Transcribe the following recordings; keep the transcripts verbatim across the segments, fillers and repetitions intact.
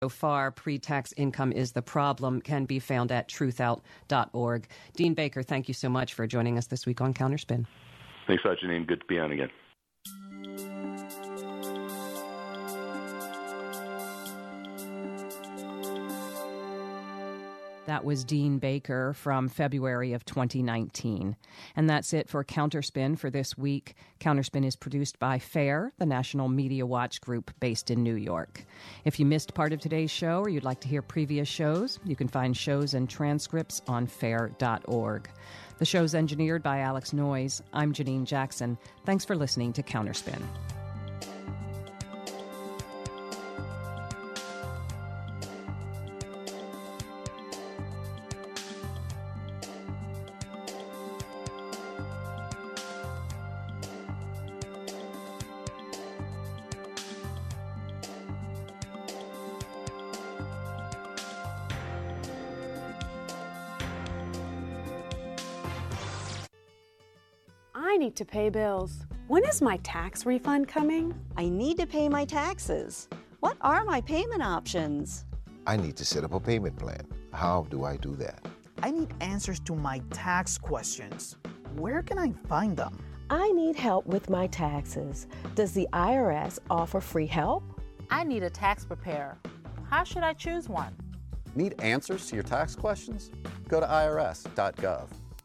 So far, pre-tax income is the problem, can be found at truth out dot org. Dean Baker, thank you so much for joining us this week on Counterspin. Thanks, Janine. Good to be on again. That was Dean Baker from February of twenty nineteen. And that's it for Counterspin for this week. Counterspin is produced by FAIR, the National Media Watch group based in New York. If you missed part of today's show or you'd like to hear previous shows, you can find shows and transcripts on fair dot org. The show's engineered by Alex Noyes. I'm Janine Jackson. Thanks for listening to Counterspin. I need to pay bills. When is my tax refund coming? I need to pay my taxes. What are my payment options? I need to set up a payment plan. How do I do that? I need answers to my tax questions. Where can I find them? I need help with my taxes. Does the I R S offer free help? I need a tax preparer. How should I choose one? Need answers to your tax questions? Go to I R S dot gov.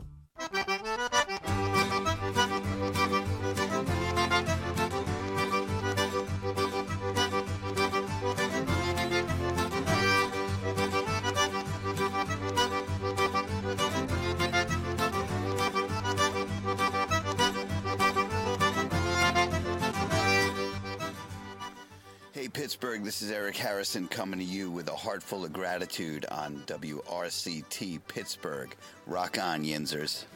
Hey Pittsburgh, this is Eric Harrison coming to you with a heart full of gratitude on W R C T Pittsburgh. Rock on, Yinzers.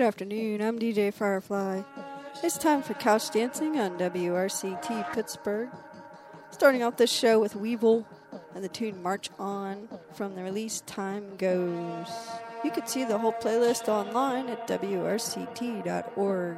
Good afternoon, I'm D J Firefly. It's time for Couch Dancing on W R C T Pittsburgh. Starting off this show with Weevil and the tune March On from the release Time Goes. You can see the whole playlist online at W R C T dot org.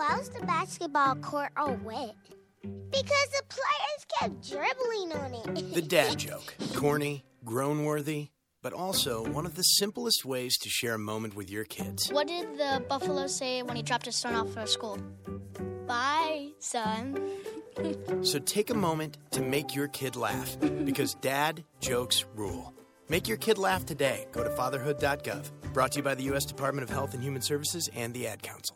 Why's the basketball court all wet? Because the players kept dribbling on it. The dad joke. Corny, groan-worthy, but also one of the simplest ways to share a moment with your kids. What did the buffalo say when he dropped his son off at school? Bye, son. So take a moment to make your kid laugh, because dad jokes rule. Make your kid laugh today. Go to fatherhood dot gov. Brought to you by the U S Department of Health and Human Services and the Ad Council.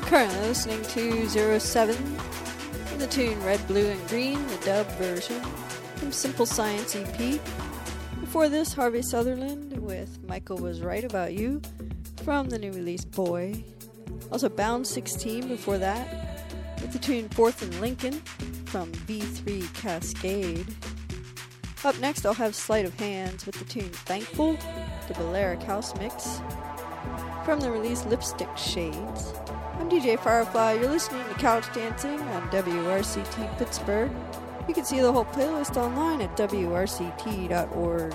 Currently listening to zero seven in the tune Red, Blue, and Green, the dub version from Simple Science E P. Before this, Harvey Sutherland with Michael Was Right About You from the new release Boy. Also Bound sixteen before that with the tune Fourth and Lincoln from V three Cascade. Up next, I'll have Sleight of Hands with the tune Thankful, the Balearic House mix from the release Lipstick Shades. I'm D J Firefly. You're listening to Couch Dancing on W R C T Pittsburgh. You can see the whole playlist online at W R C T dot org.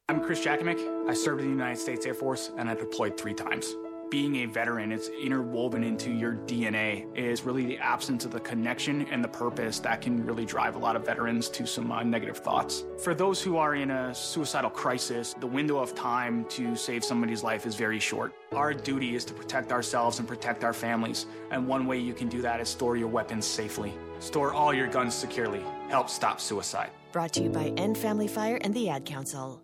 I'm Chris Jakimick. I served in the United States Air Force, and I deployed three times. Being a veteran, it's interwoven into your D N A, is really the absence of the connection and the purpose that can really drive a lot of veterans to some uh, negative thoughts. For those who are in a suicidal crisis, the window of time to save somebody's life is very short. Our duty is to protect ourselves and protect our families, and one way you can do that is store your weapons safely. Store all your guns securely. Help stop suicide. Brought to you by End Family Fire and the Ad Council.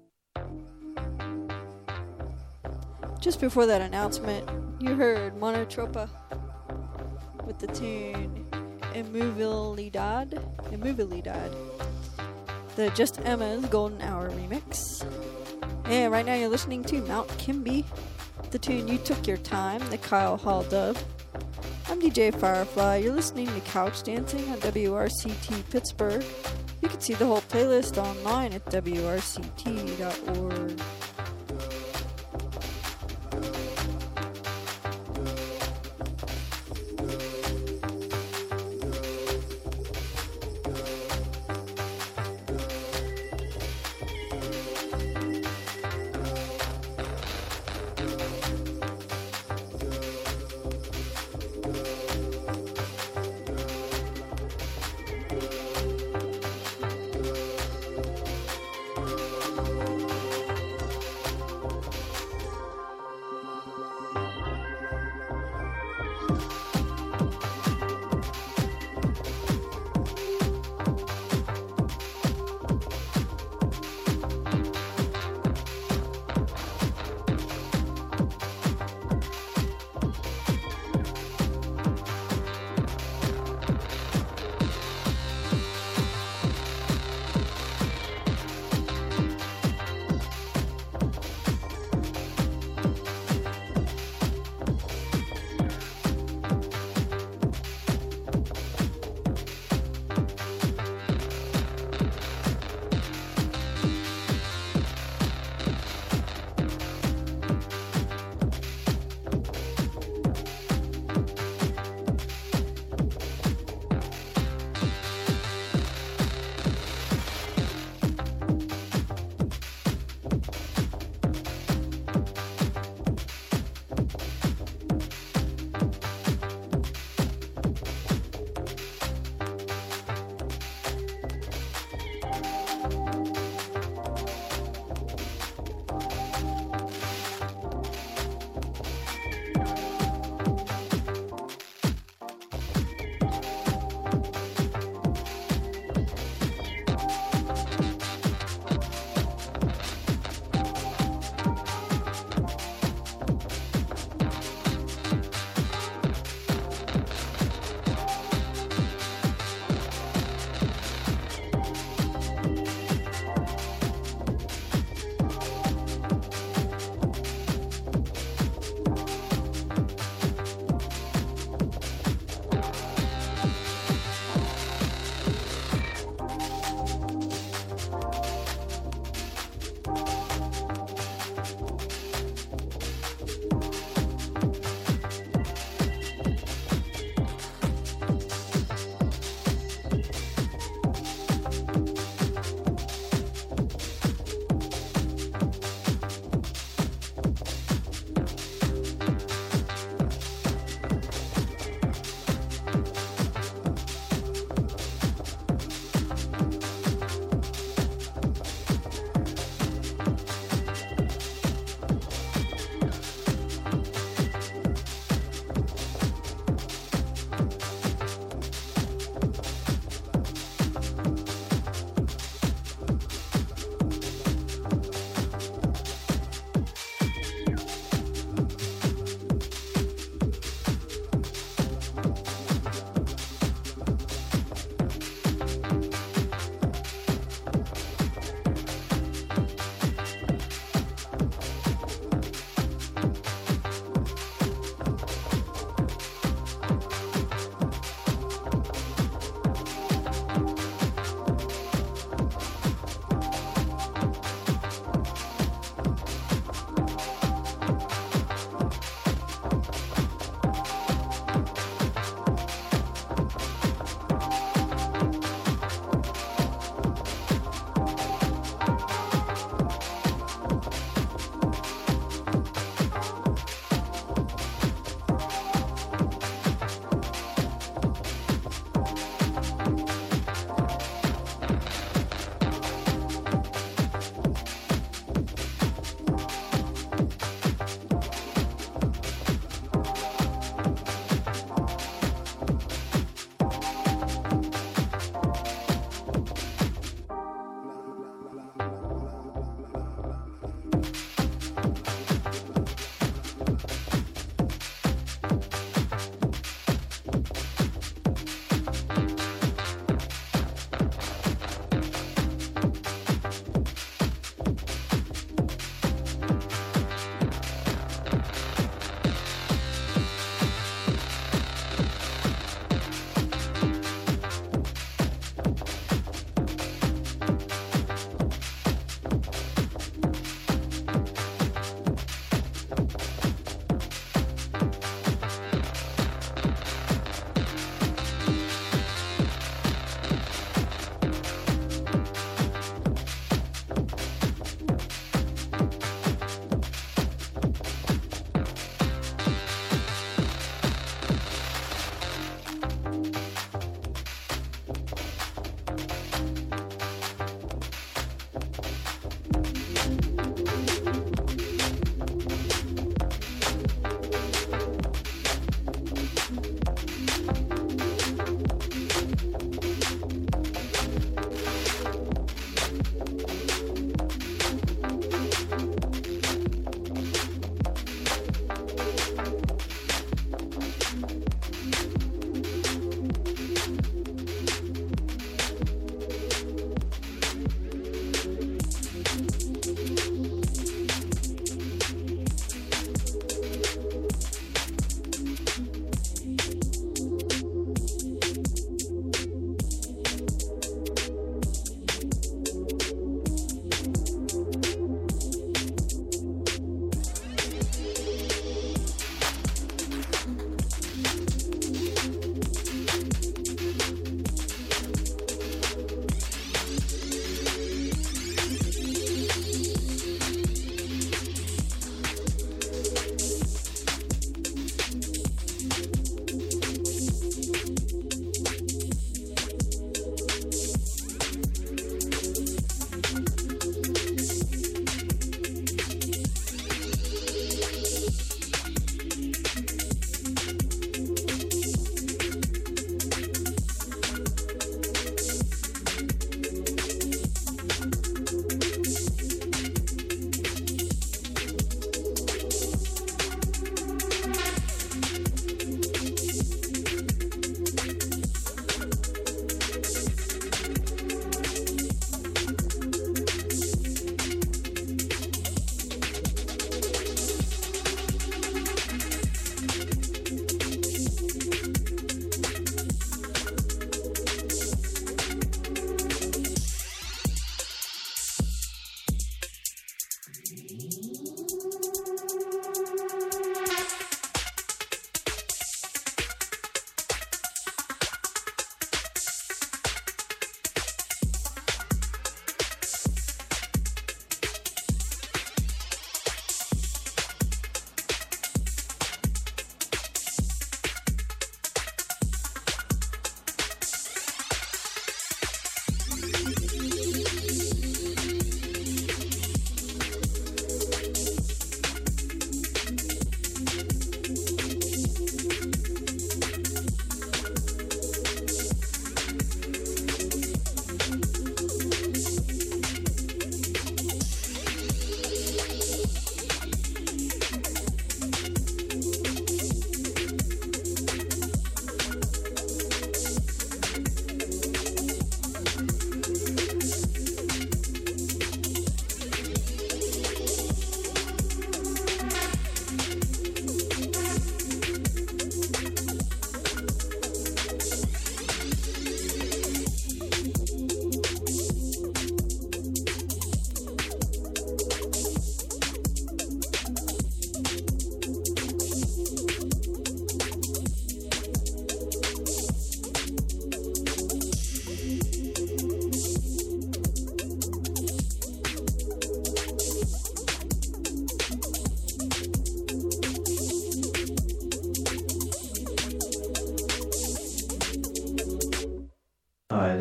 Just before that announcement, you heard Monotropa with the tune Immovilidad, Immovilidad, the Just Emma's Golden Hour remix. And right now you're listening to Mount Kimby, the tune You Took Your Time, the Kyle Hall dub. I'm D J Firefly. You're listening to Couch Dancing on W R C T Pittsburgh. You can see the whole playlist online at W R C T dot org.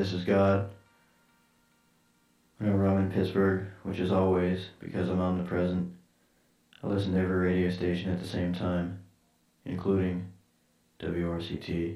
this is God. Whenever I'm in Pittsburgh, which is always because I'm omnipresent, I listen to every radio station at the same time, including W R C T.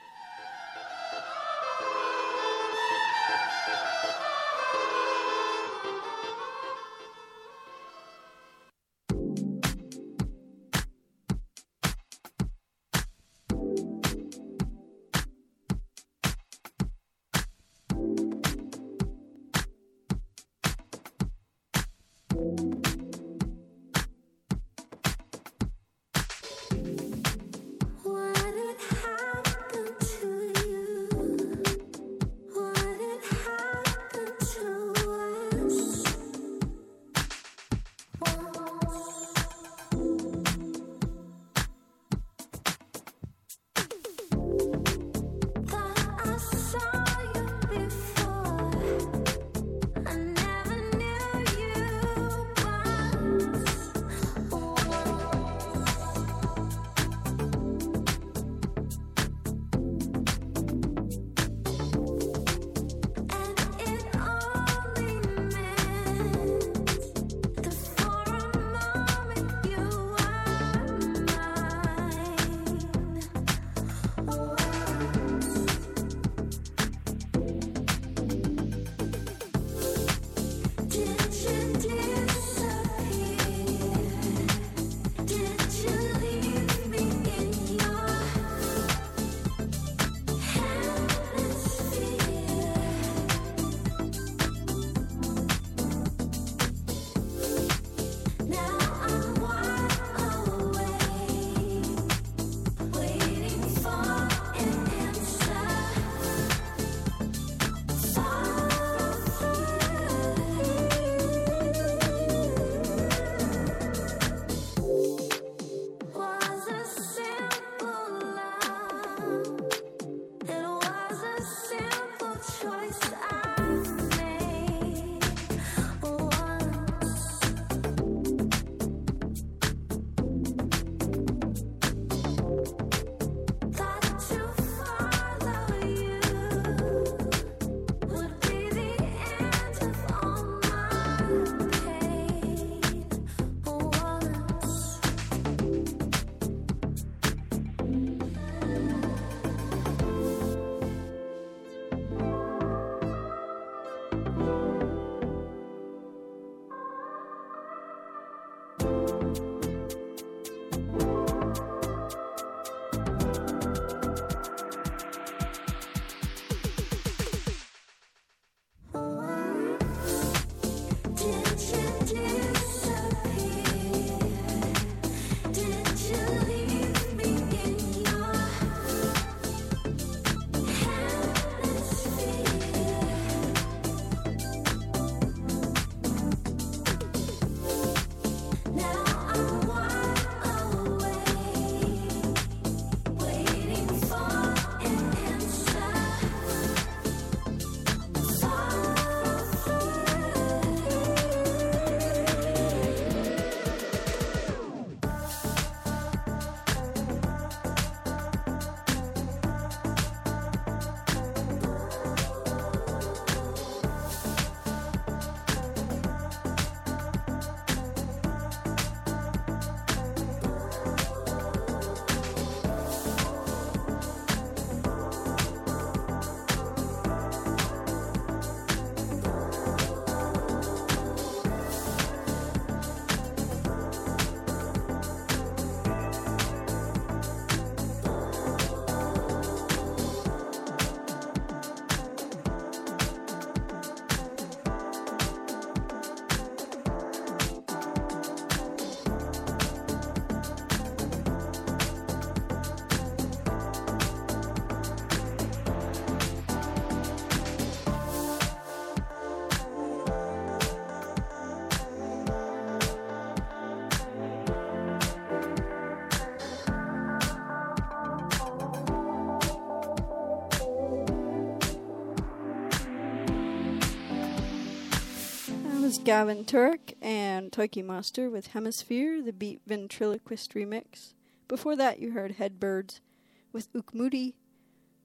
Gavin Turk and Toki Monster with Hemisphere, the Beat Ventriloquist remix. Before that, you heard Headbirds with Ukmudi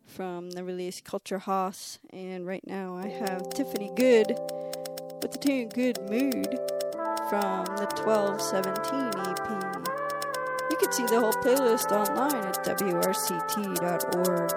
from the release Culture House. And right now I have Tiffany Good with the tune Good Mood from the twelve seventeen E P. You can see the whole playlist online at W R C T dot org.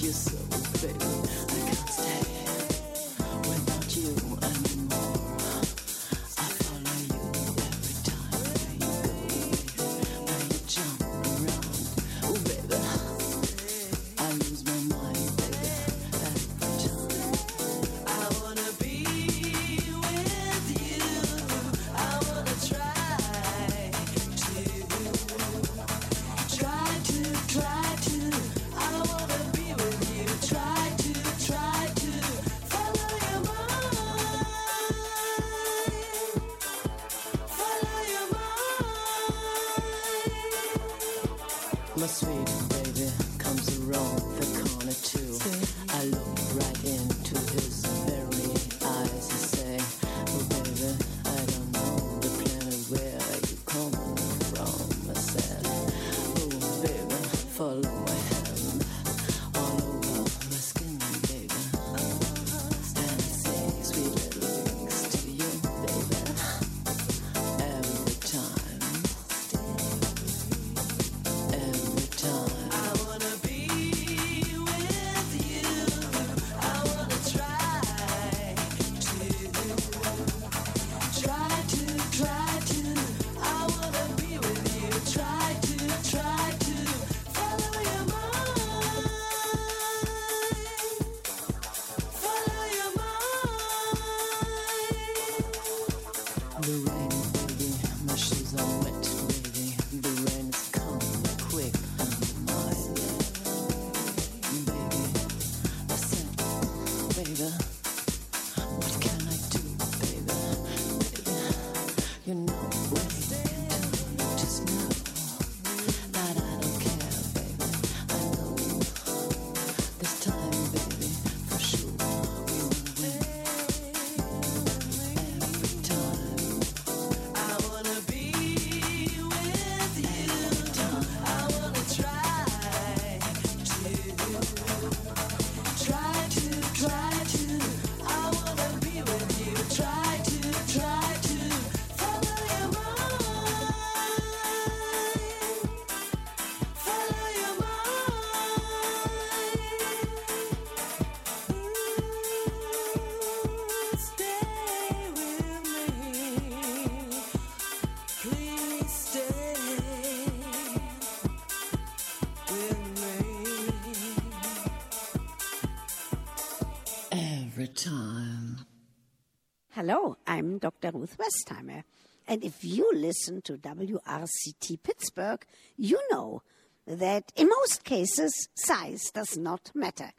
My sweet baby comes around the corner too. I look right into his very eyes and say, oh baby, I don't know the planet where you coming from. I said, oh baby, follow my hand all over my skin, baby. And I say sweet little things to you, baby, every time. Every time. I wanna be with you. I wanna try to, try to, try to. I wanna be with you. Try to, try to follow your mind. Follow your mind. The rain, baby, my shoes are wet, baby. The rain is coming quick on mine. Baby, I said, baby, what can I do, baby? Baby, you know, baby, just know that I don't care, baby. I know this time, baby, for sure we will win. Every time. I wanna be with you. I wanna try to, try to, try to. I wanna be with you. Try to, try to follow your mind. Follow your mind. Stay with me. Please stay with me. Every time. Hello, I'm Doctor Ruth Westheimer. And if you listen to W R C T Pittsburgh, you know that in most cases, size does not matter.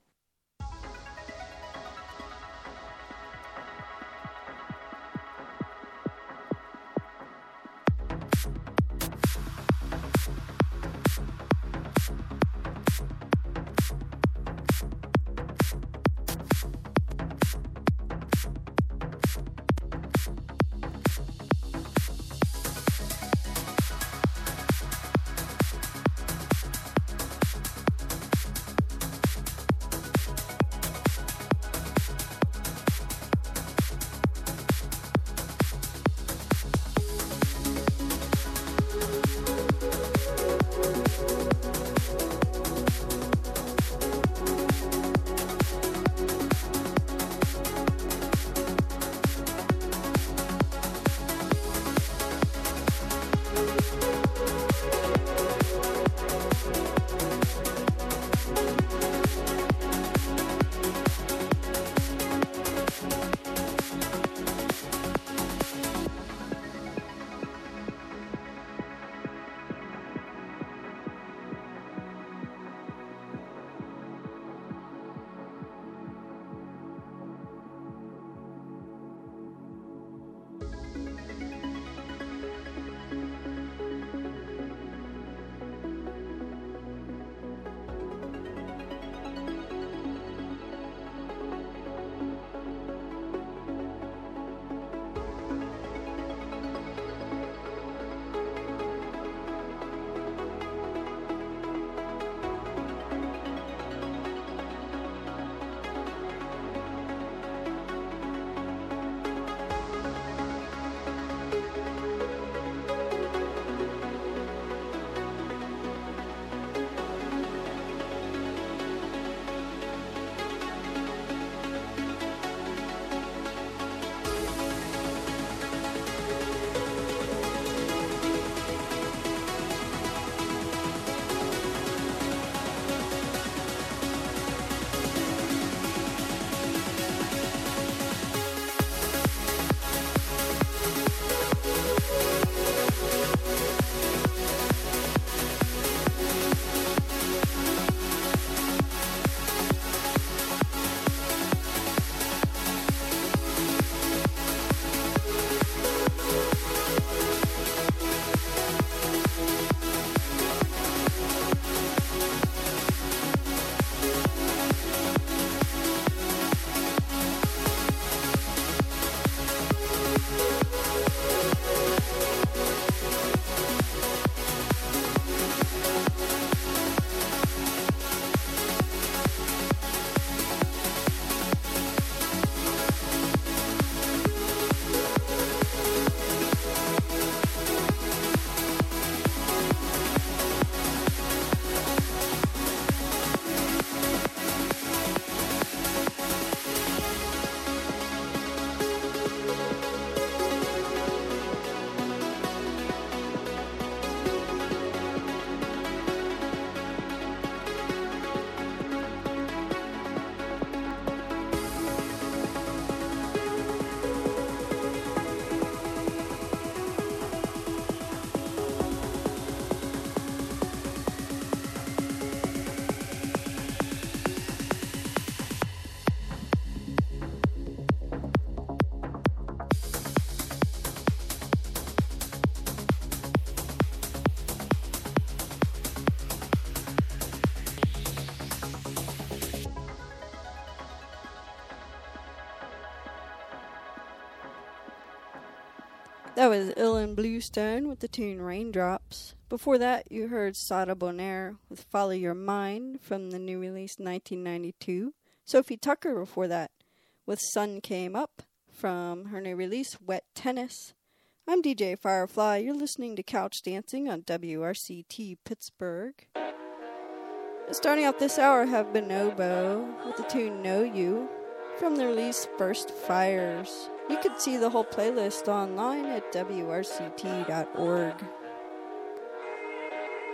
That was Ellen Bluestone with the tune Raindrops. Before that, you heard Sara Bonaire with Follow Your Mind from the new release nineteen ninety-two. Sophie Tucker before that with Sun Came Up from her new release Wet Tennis. I'm D J Firefly. You're listening to Couch Dancing on W R C T Pittsburgh. Starting out this hour, I have Bonobo with the tune Know You from the release First Fires. You can see the whole playlist online at W R C T dot org.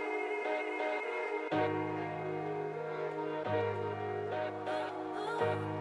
Thank you.